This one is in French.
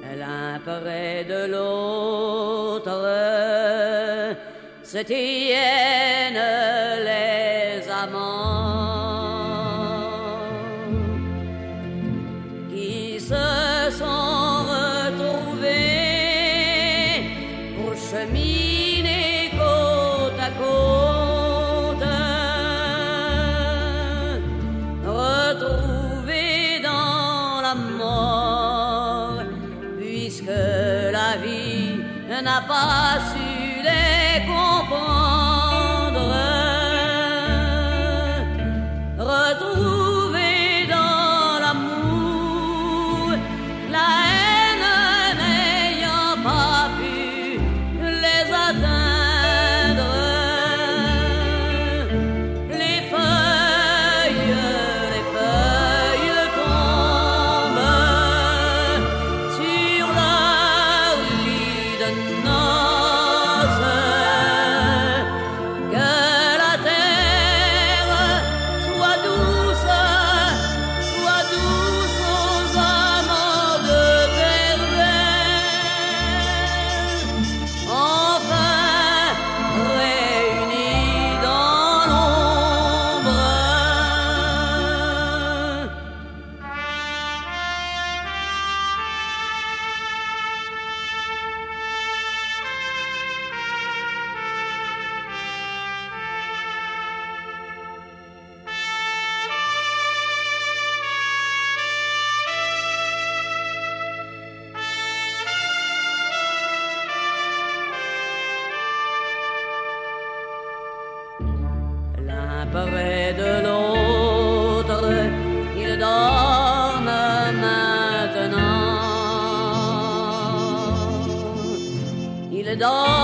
l'un près de l'autre, se tiennent les amants qui se sont retrouvés pour cheminer côte à côte, retrouvés dans la mort, puisque la vie n'a pas su les comprendre, retrouvés dans l'amour, la haine n'ayant pas pu les atteindre. Les feuilles tombent sur leur lit de noces. Que la terre soit douce aux amants de terre, enfin réunis dans l'ombre. L'un près de l'autre, ils dorment maintenant. Ils dorment